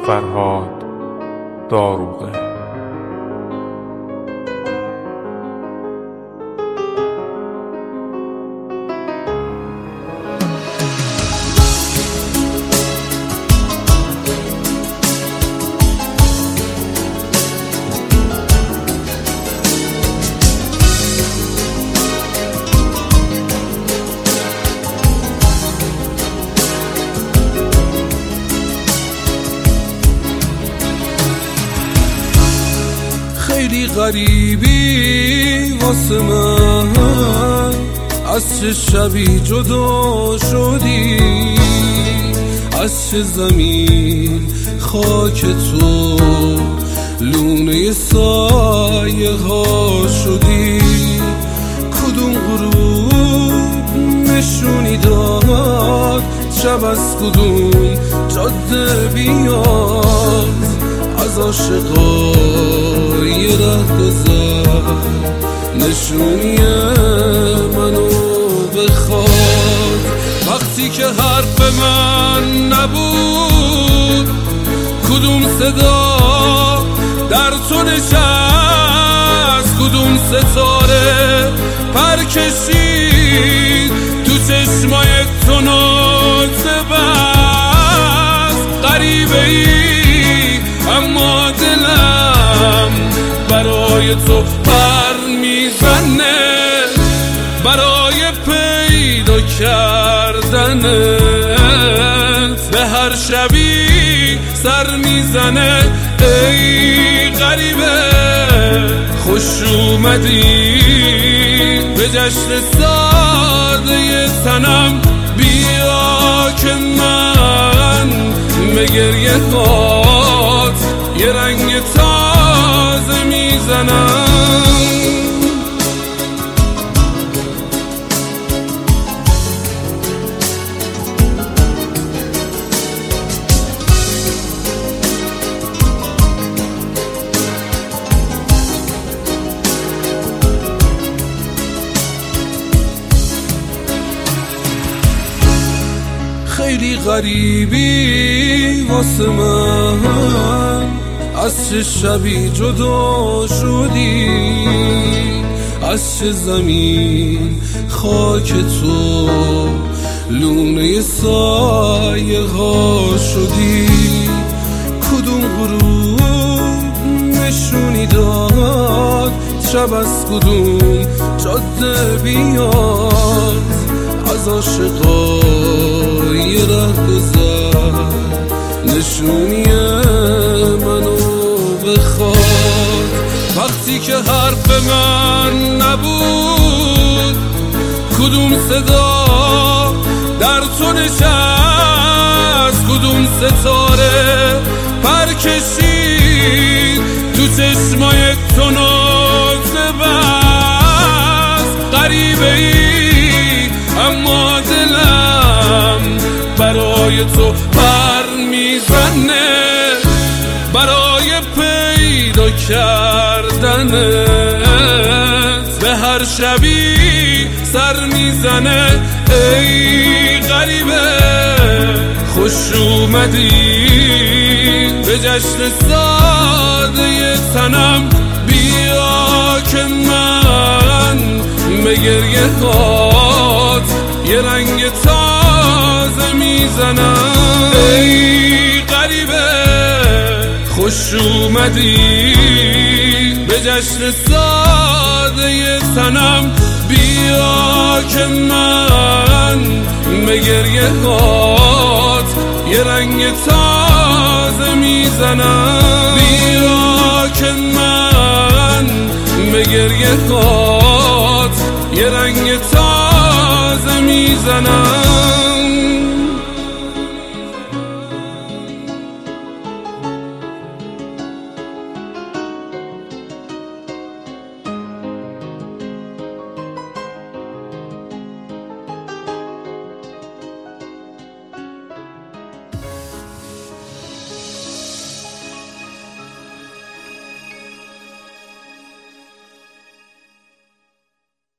فرهاد داروغه. خیلی غریبی واسه من، از چه شبی جدا شدی، از چه زمین خاک تو لونه سایه ها شدی. کدوم غروب نشونی داد شب از کدوم جاده بیاد، از عاشقای رهگذر نشونی منو بخواد. وقتی که حرف من نبود، کدوم صدا در تو نشست، کدوم ستاره پر کشید تو چشمای تو ناله بست. غریبه ای اما دلم برای تو پر میزنه، برای پیدا کردنت به هر شبی سر میزنه. ای غریبه خوش اومدی به جشن ساده تنم، بیا که من به گریه هات یه رنگ تازه میزنم. خیلی غریبی واسه من، از چه شبی جدا شدی، از چه زمین خاک تو لونه سایه ها شدی. کدوم غروب نشونی داد شب از کدوم جاده بیاد، از عاشقای رهگذر نشونی منو بخواد. وقتی که حرف من نبود، کدوم صدا در تو نشست، کدوم ستاره پر کشید تو چشمای تو ناله بست. غریبه ای اما دلم برای تو پر میزنه، برای پیدا کردنت به هر شبی سر میزنه. ای غریبه خوش اومدی به جشن ساده تنم، بیا که من به گریه هات یه رنگ تازه میزنم. ای غریبه خوش اومدی به جشن ساده تنم، بیا که من به گریه هات یه رنگ تازه میزنم. بیا که من به گریه هات یه رنگ تازه میزنم.